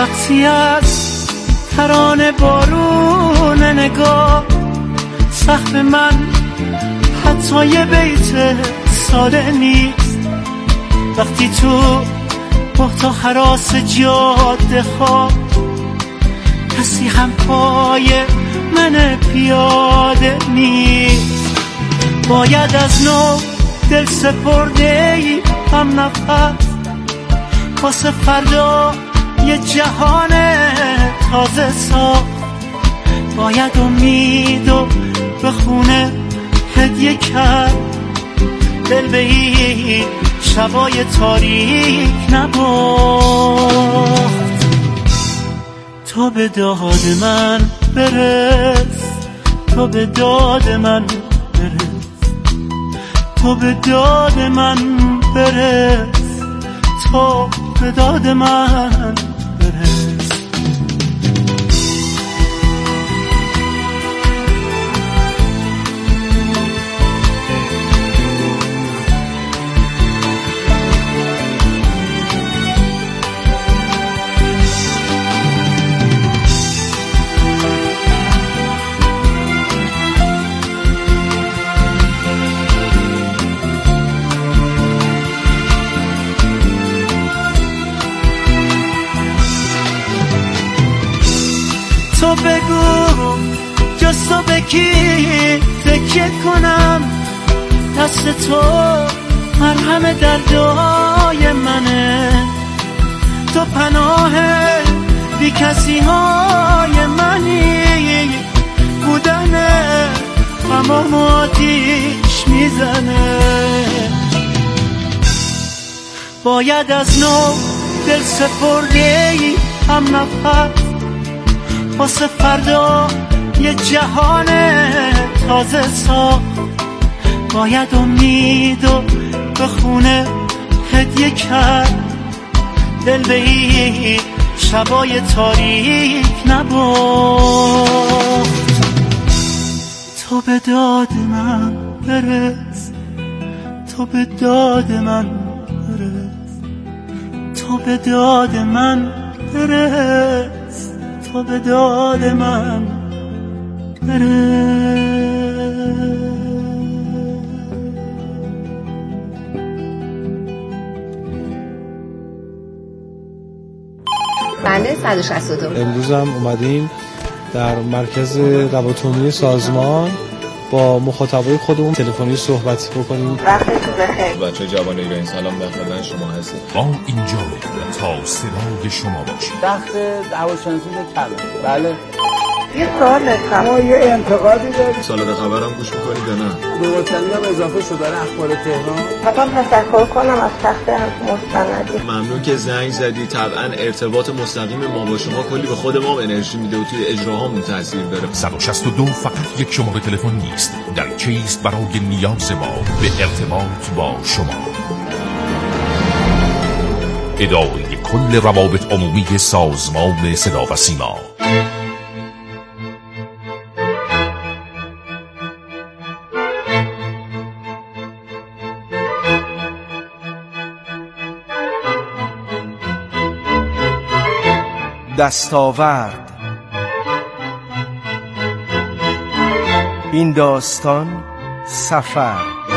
وقتی از ترانه بارون نگاه سقف من حتی یه بیت ساده نیست، وقتی تو با هراس جاده ها کسی هم پای من پیاده نیست، باید از نو دل سپرده ای هم نفس واسه فردا یه جهان تازه ساخت، باید امیدو به خونه هدیه کرد، دل به این شبای تاریک نباخت. تو به داد من برس، تو به داد من برس، تو به داد من برس، تو به داد من برس. تو بگو جز تو به کی تکیه کنم، دست تو مرهم دردای منه، تو پناه بی کسی های منی، بودن تمام آتیش میزنه، باید از نو دل سپرده ای هم نفس واسه فردا یه جهان تازه ساخت، باید امیدو به خونه هدیه کرد، دل به این شبای تاریک نباخت. تو به داد من برس، تو به داد من برس، تو به داد من برس، تو به داد من برس. بله 162. امروز هم اومدیم در مرکز روابط سازمان با مخاطبای خودمون تلفنی صحبت بکنیم. وقتتون بخیر. بچه جوان ایران سلام، در خدمت شما هستیم. ما اینجا تا صدای شما باشیم. وقت هواشناسی کمه. بله. یه سوال داشتم و یه انتقادی دارم. سالاد خبرم گوش میکنید یا نه؟ دوبارتنی هم اضافه شده اخبار تهران. حتما تشکر کنم از تخت مستندی. ممنون که زنگ زدی. طبعا ارتباط مستقیم ما با شما کلی به خود ما انرژی میده و توی اجراهامون تاثیر داره. 162 فقط یک شماره تلفن نیست، در کیست برای نیاز ما به ارتباط با شما. اداره کل روابط عمومی سازمان صدا و سیما. دستاورد. این داستان سفر.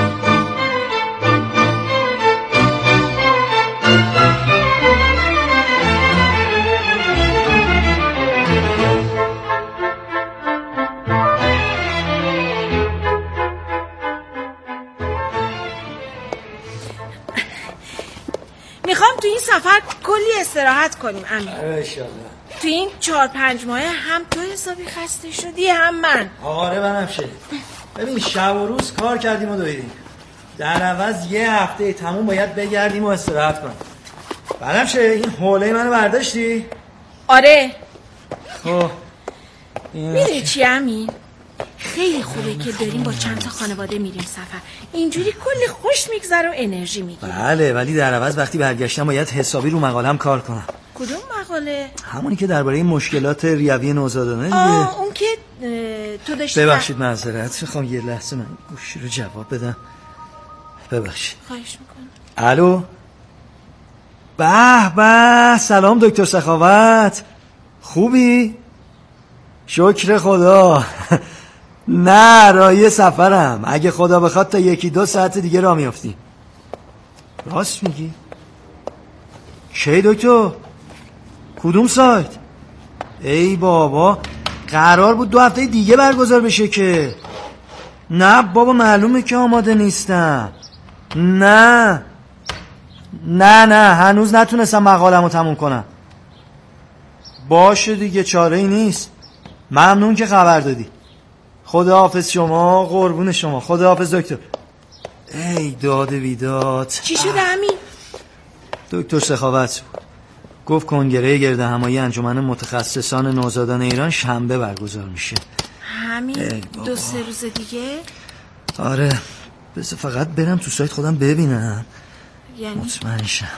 میخوام تو این سفر کلی استراحت کنیم امین. انشالله. تو این 4-5 ماه هم تو حسابی خسته شدی هم من. آره بنفشه. ببین شب و روز کار کردیم و دویدیم، در عوض یه هفته تموم باید بگردیم و استراحت کنیم. بنفشه این حوله منو برداشتی؟ آره. خب میره چی امین؟ خیلی خوبه که داریم با چند تا خانواده میریم سفر، اینجوری کلی خوش میگذره و انرژی میگیریم. بله، ولی در عوض وقتی برگشتم باید حسابی رو مقالم کار کنم. کدوم مقاله؟ همونی که درباره مشکلات ریوی نوزادانه دیگه. اون که تو داشتی. ببخشید معذرت میخوام، یه لحظه من گوشی رو جواب بدم. ببخشید. خواهش میکنم. الو به به، سلام دکتر سخاوت، خوبی؟ شکر خدا. نه راهی سفرم، اگه خدا بخواد تا 1-2 ساعت دیگه راه میافتیم. راست میگی؟ کی دکتر؟ کدوم سایت؟ ای بابا، قرار بود 2 هفته دیگه برگزار بشه که. نه بابا، معلومه که آماده نیستم. نه هنوز نتونستم مقالمو تموم کنم. باشه دیگه، چاره ای نیست. ممنون که خبر دادی. خداحافظ شما، قربون شما. خداحافظ دکتر. ای داد بیداد. چی شده امین؟ دکتر سخاوت بود، گفت کنگره گرد همایی انجمن متخصصان نوزادان ایران شنبه برگزار میشه. همین 2-3 روز دیگه؟ آره، بس فقط برم تو سایت خودم ببینم، یعنی مطمئن شم.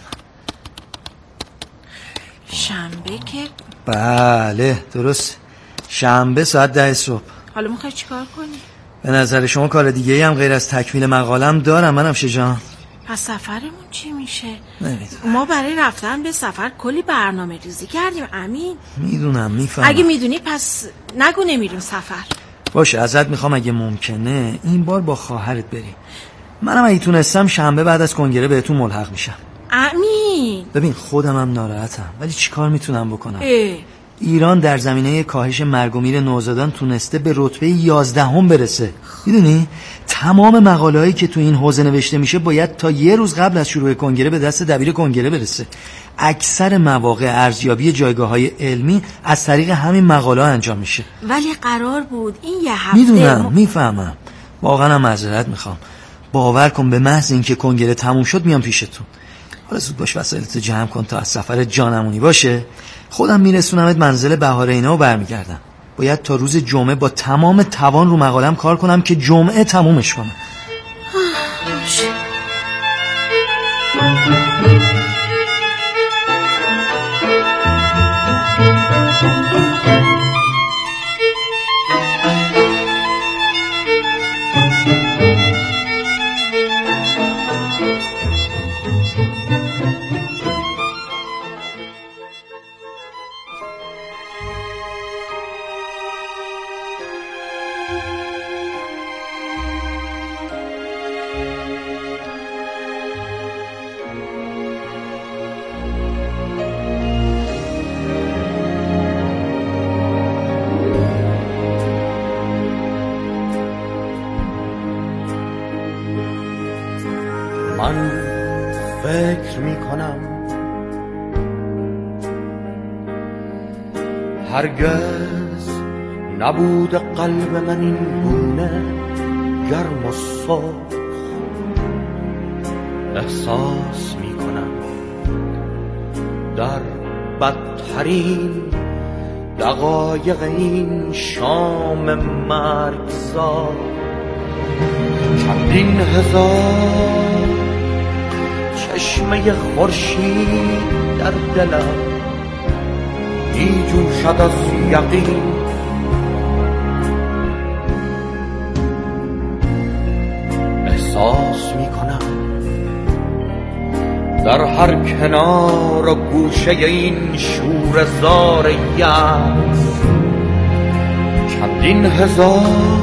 شنبه که؟ بله درست، شنبه ساعت 10 صبح. حالا میخوای چیکار کنی؟ به نظر شما کار دیگه هم غیر از تکمیل مقالم دارم منم جان؟ پس سفرمون چی میشه؟ نمیدونم. ما برای رفتن به سفر کلی برنامه ریزی کردیم امین. میدونم، میفهمم. اگه میدونی پس نگو نمیریم سفر. باشه، ازت میخوام اگه ممکنه این بار با خواهرت بریم. منم اگه تونستم شنبه بعد از کنگره بهتون ملحق میشم. امین ببین خودمم ناراحتم ولی چیکار میتونم بکنم؟ ایران در زمینه کاهش مرگ و میر نوزادان تونسته به رتبه 11 برسه. میدونی تمام مقاله‌هایی که تو این حوزه نوشته میشه باید تا 1 روز قبل از شروع کنگره به دست دبیر کنگره برسه. اکثر مواقع ارزیابی جایگاه‌های علمی از طریق همین مقاله انجام میشه. ولی قرار بود این یه هفته. میدونم میفهمم، واقعا هم معذرت میخوام. باور کن به محض اینکه کنگره تموم شد میام پیشتون. حالا زود باش وسایلتو جمع کن تا از سفر جانمونی باشه. خودم میرسونمت منزل بهارینه و برمیگردم. باید تا روز جمعه با تمام توان رو مقالم کار کنم که جمعه تمومش کنم. من فکر می کنم هرگز نبود قلب من این گونه گرم و سرخ. احساس می کنم در بدترین دقایق این شام مرگزار چندین هزار چشمه خورشید در دلم می جوشد از یقین. احساس می کنم در هر کنار و گوشه این شوره‌زار یأس چندین هزار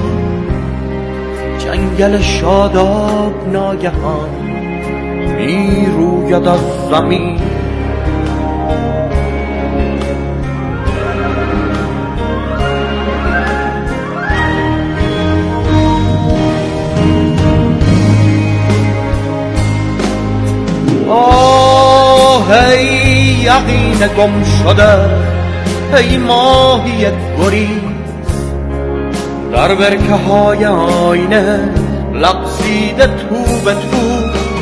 جنگل شاداب ناگهان می روید از زمین. ای یقین گم شده، ای ماهی گریز در برکه های آینه لغزیده تو به تو.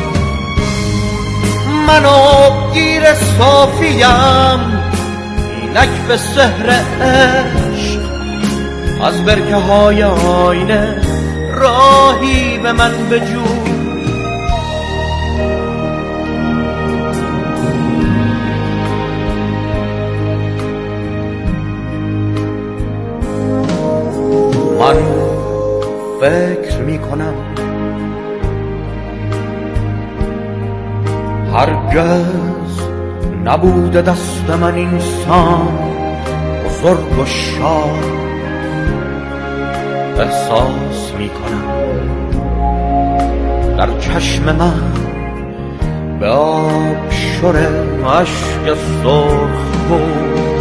من آبگیر صافیم اینک به سحر عشق از برکه های آینه راهی به من بجو. من فکر می کنم هرگز نبوده دست من اینسان بزرگ و شاد. احساس میکنم در چشم من به آب شره عشق سرخ بود.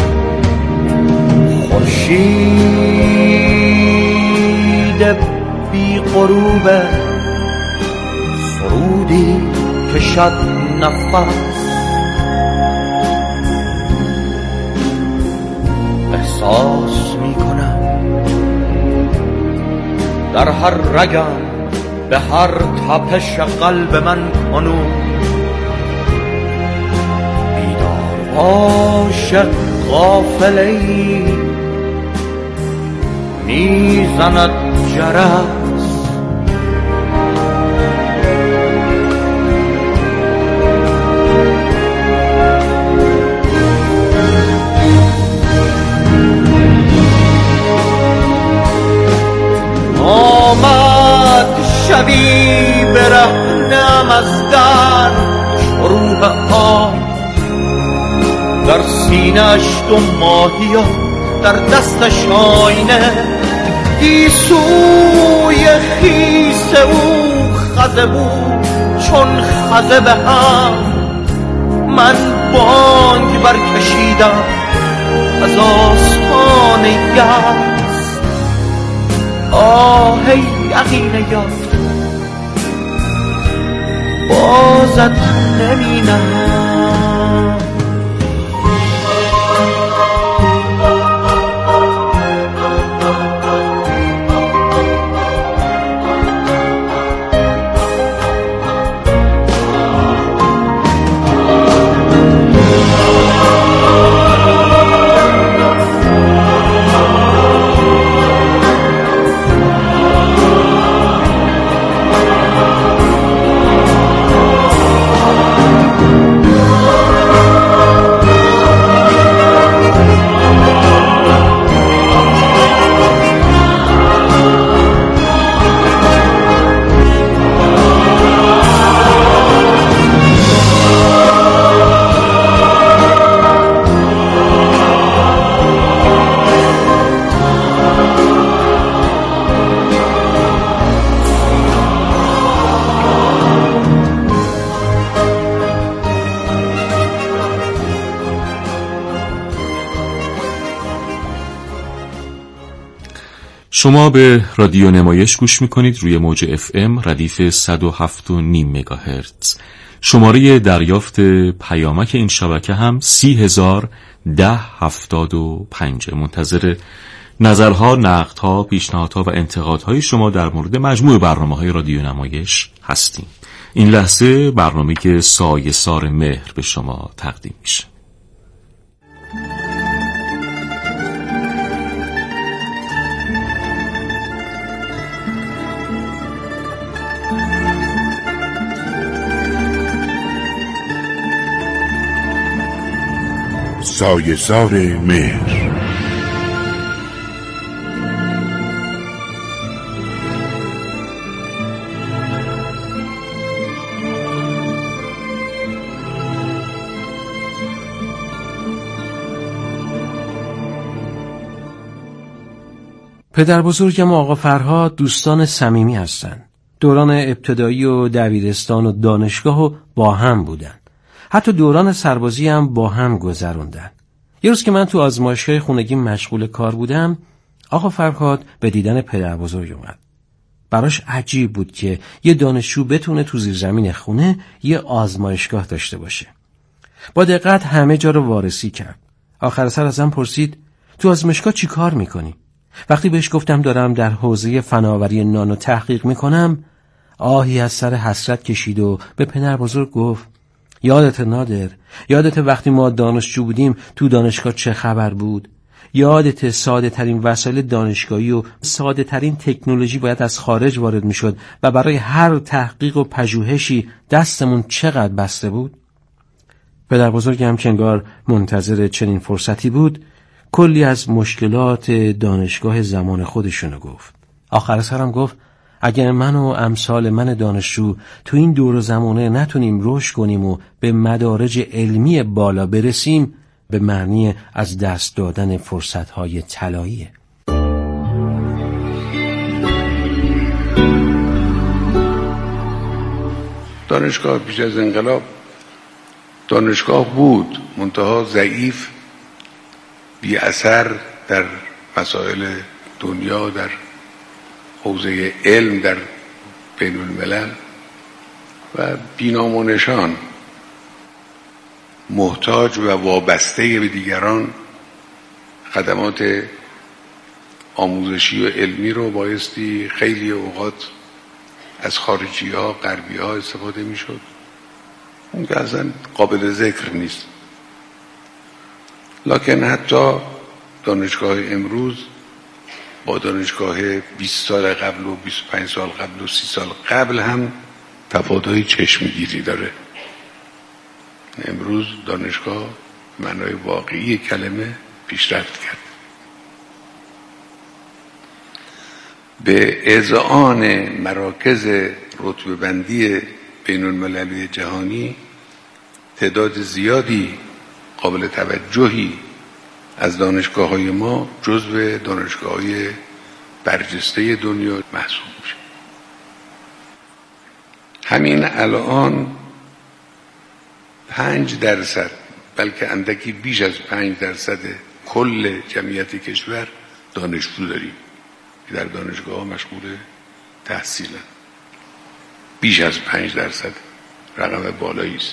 خورشید بی غروب سرودی کشد نفس. احساس میکنم در هر رگم به هر تپش قلب من کنون بیدار عاشق غافله‌ای میزند جرس. آمد شبی برهنم از در چروب آب، در سینه‌اش دو ماهی و در دستش آینه. گیسوی خیس او خزه بود چون خزه به هم. من بانگ برکشیدم از آسمان یأس. آه یقین یافت بازت نمینم. شما به رادیو نمایش گوش میکنید روی موج FM ردیف 107.5 مگاهرتز. شماره دریافت پیامک این شبکه هم 30,1075. منتظر نظرها، نقدها، پیشنهادها و انتقادهای شما در مورد مجموع برنامه‌های رادیو نمایش هستیم. این لحظه برنامه که سایه‌سار مهر به شما تقدیم میشه. سایه‌سار مهر. پدر بزرگم و آقا فرهاد دوستان صمیمی هستن. دوران ابتدایی و دبیرستان و دانشگاه و با هم بودن. حتی دوران سربازی هم با هم گذروندن. یه روز که من تو آزمایشگاه خونگی مشغول کار بودم، آقا فرهاد به دیدن پدر بزرگ اومد. براش عجیب بود که یه دانشجو بتونه تو زیرزمین خونه یه آزمایشگاه داشته باشه. با دقت همه جا رو وارسی کرد. آخر سر ازم پرسید تو آزمایشگاه چی کار میکنی؟ وقتی بهش گفتم دارم در حوزه فناوری نانو تحقیق میکنم، آهی از سر حسرت کشید و به پدر بزرگ گفت یادت نادر، یادت وقتی ما دانشجو بودیم تو دانشگاه چه خبر بود؟ یادت ساده ترین وسایل دانشگاهی و ساده ترین تکنولوژی باید از خارج وارد می شد و برای هر تحقیق و پژوهشی دستمون چقدر بسته بود؟ پدر بزرگم که انگار منتظر چنین فرصتی بود کلی از مشکلات دانشگاه زمان خودشونو گفت. آخر سرم گفت اگر من و امثال من دانشجو تو این دور و زمانه نتونیم رشد کنیم و به مدارج علمی بالا برسیم، به معنی از دست دادن فرصت‌های طلاییه. دانشگاه پیش از انقلاب دانشگاه بود، منتها ضعیف، بی اثر در مسائل دنیا، در حوزه علم، در بین الملل و بینام و نشان، محتاج و وابسته به دیگران. خدمات آموزشی و علمی رو بایستی خیلی اوقات از خارجی ها، غربی ها استفاده می شد، اون که اصلا قابل ذکر نیست. لکن حتی دانشگاه امروز با دانشگاه 20 سال قبل و 25 سال قبل و 30 سال قبل هم تفاوت‌های چشمگیری داره. امروز دانشگاه معنای واقعی کلمه پیشرفت کرد. به اذعان مراکز رتبه بندی بین المللی جهانی تعداد زیادی قابل توجهی از دانشگاه‌های ما جزو دانشگاه‌های برجسته دنیا محسوب میشه. همین الان 5% بلکه اندکی بیش از 5% کل جمعیت کشور دانشجو داریم که در دانشگاه مشغول تحصیلن. بیش از 5% رقم بالایی است.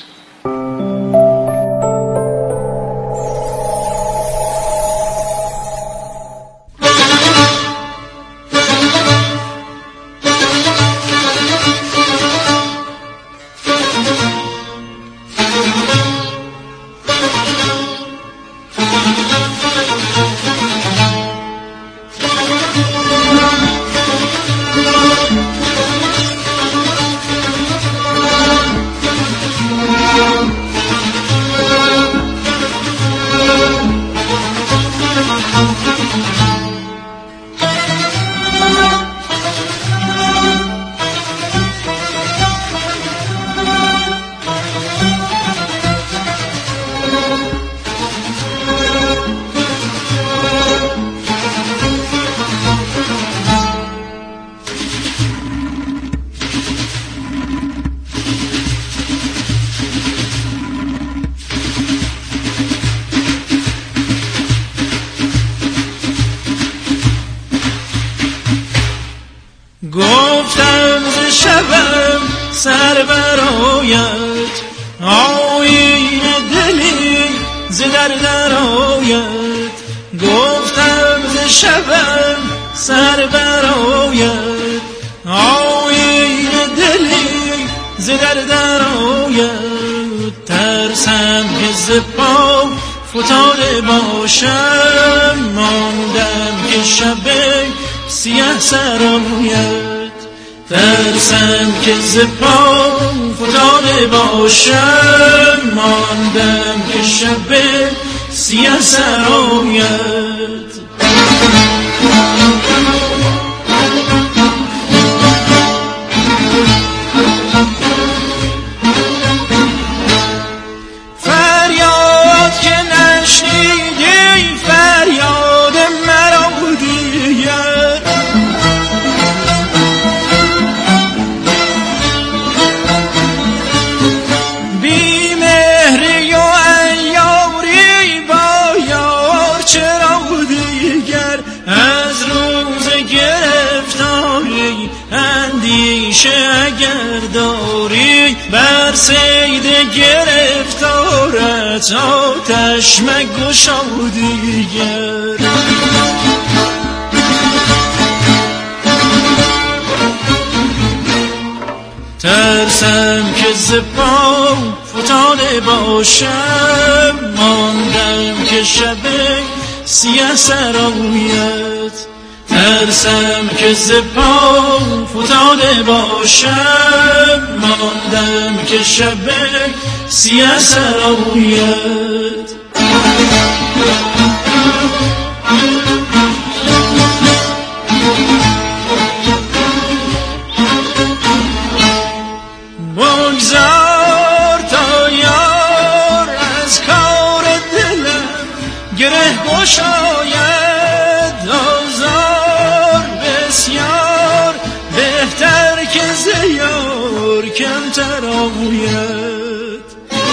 گفتم ز شبم سر برآید، آیینه دلی ز در آید. گفتم ز شبم سر برآید، آیینه دلی ز در آید. ترسم که ز پا فتاده باشم، ماندم که شب سیاه سراید. ترسم که ز پا فتاده باشم، ماندم که شب سیاه سراید. فریاد که نشنیدی فریاد مرا دیگر، بی مهری و عیاری با یار چرا دیگر. از روز گرفتاری اندیشه اگر داری، بر صید گرفتارت آتش مگشا دیگر. ترسم که ز پا فتاده باشم، ماندم که شب سیاه سراید. ترسم که ز پا فتاده باشم، ماندم که شب سیاه سراید. گشاید آزار بسیار بهتر که زیار کمتر آید.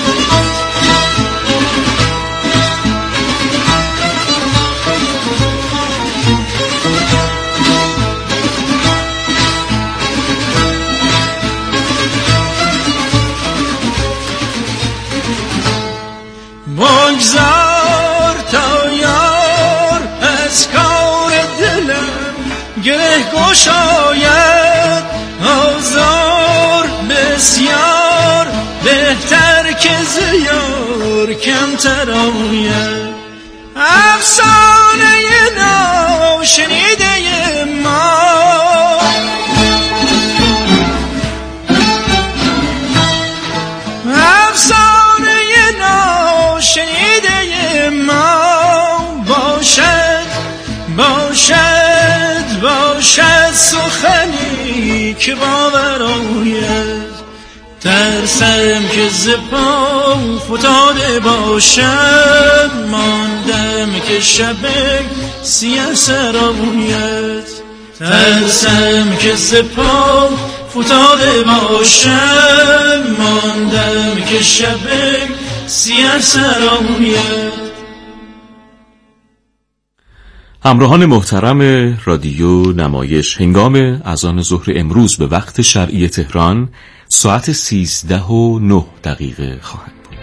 بگذار تا یار از کار دلم گره گشاید آزار بسیار بهتر که زیار کمتر آید. افسانه ناشنیده ما شنیده ما باشد سخنی که باور آید. ترسم که ز پا فتاده باشد ماندم که شب سیه سر آید. ترسم که ز پا فتاده باشد ماندم که شب سیه سر آید. همراهان محترم رادیو نمایش، هنگام اذان ظهر امروز به وقت شرعی تهران ساعت 13:09 خواهد بود.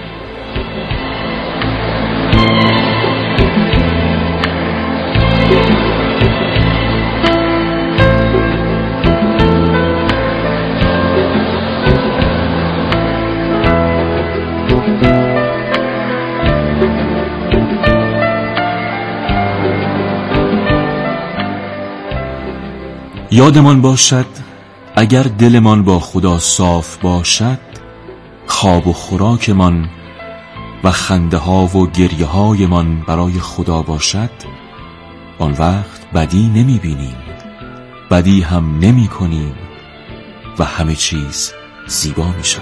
یادمان باشد اگر دلمان با خدا صاف باشد، خواب و خوراکمان و خنده ها و گریه هایمان برای خدا باشد، آن وقت بدی نمی بینیم، بدی هم نمی کنیم و همه چیز زیبا می شود.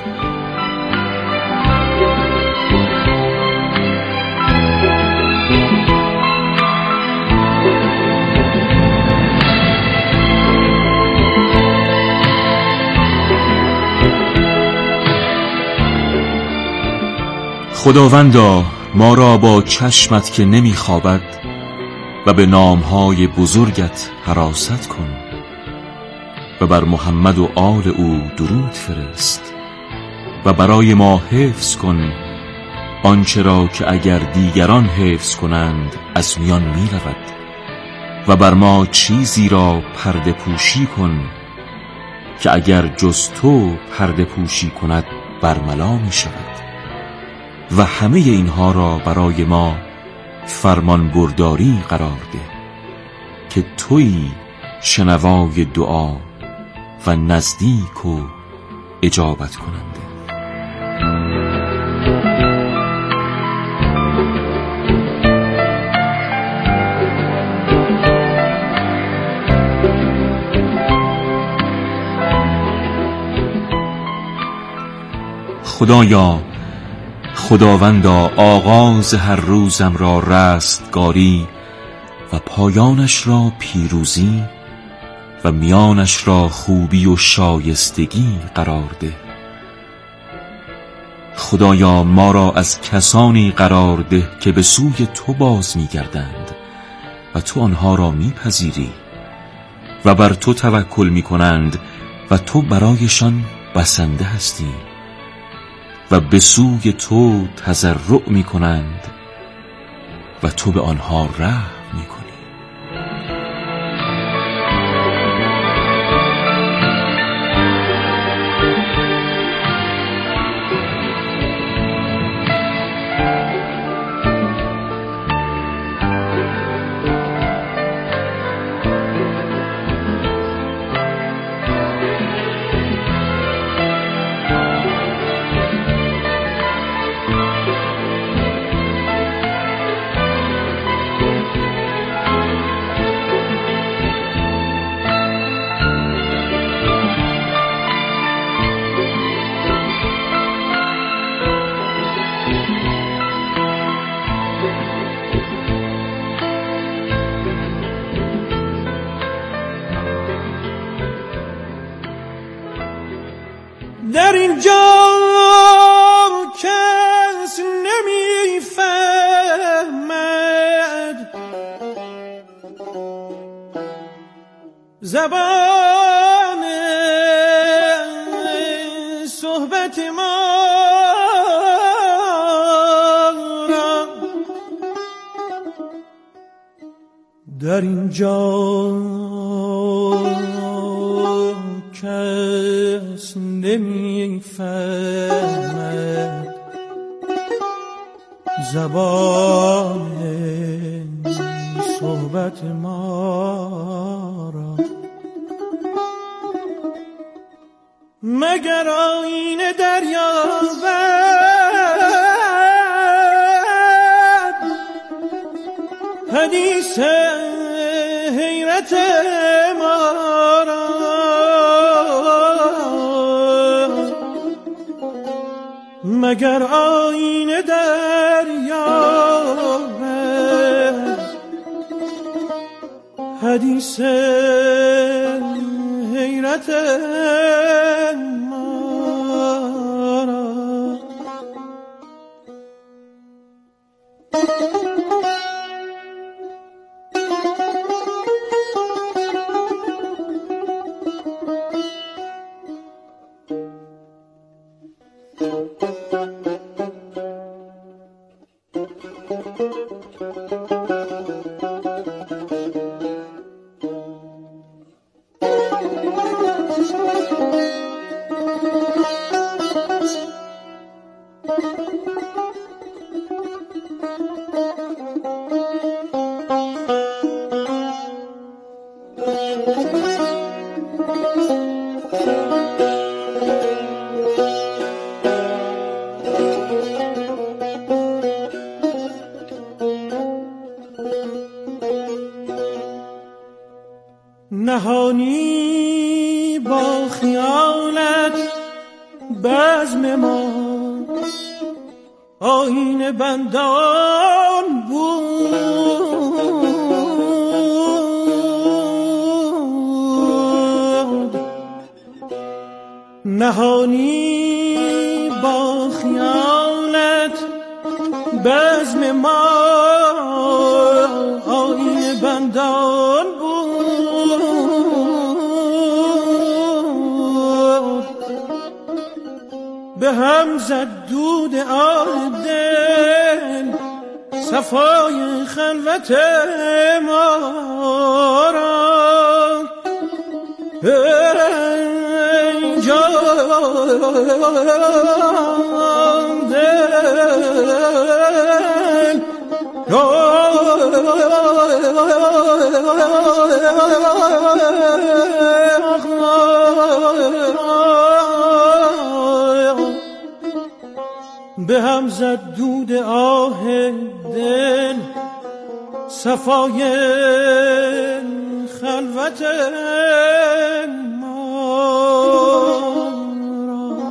خداوندا ما را با چشمت که نمیخوابد و به نامهای بزرگت حراست کن و بر محمد و آل او درود فرست و برای ما حفظ کن آنچه را که اگر دیگران حفظ کنند از میان می رود و بر ما چیزی را پرده پوشی کن که اگر جز تو پرده پوشی کند برملا می شود و همه اینها را برای ما فرمان برداری قرار ده که تویی شنوای دعا و نزدیک و اجابت کننده. خدایا، خداوندا آغاز هر روزم را رستگاری و پایانش را پیروزی و میانش را خوبی و شایستگی قرار ده. خدایا ما را از کسانی قرار ده که به سوی تو باز می‌گردند و تو آنها را می‌پذیری و بر تو توکل می‌کنند و تو برایشان بسنده هستی و به سوی تو تضرع می‌کنند و تو به آنها رحم می‌کنی. در اینجا کس نمیفهمد زبان صحبت ما را. در اینجا کس نمیفهمد زبان صحبت ما را، مگر آینه دریابد حدیث حیرت ما را. مگر آینه دریابد حدیث حیرت ما را. نهانی با خیالت بزم ما آیین بندان بود. نهانی با خیالت بزم ما آیین بندان بود. به هم زد دود آه دل صفای خلوت ما را. ای جان دل به هم زد دود آه دل صفای خلوت ما را.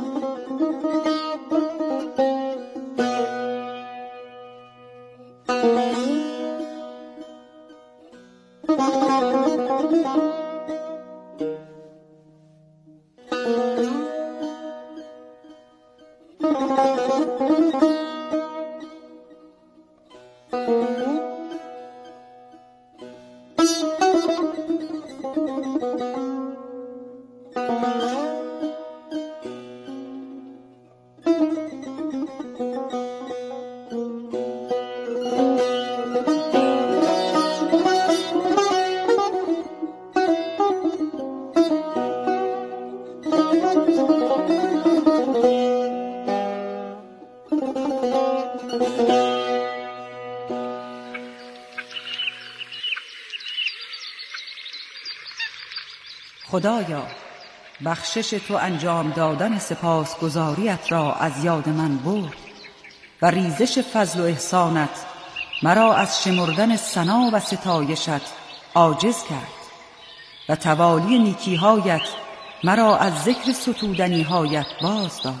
خدایا بخشش تو انجام دادن سپاسگزاریت را از یاد من برد و ریزش فضل و احسانت مرا از شمردن ثنا و ستایشت عاجز کرد و توالی نیکیهایت مرا از ذکر ستودنیهایت باز داشت.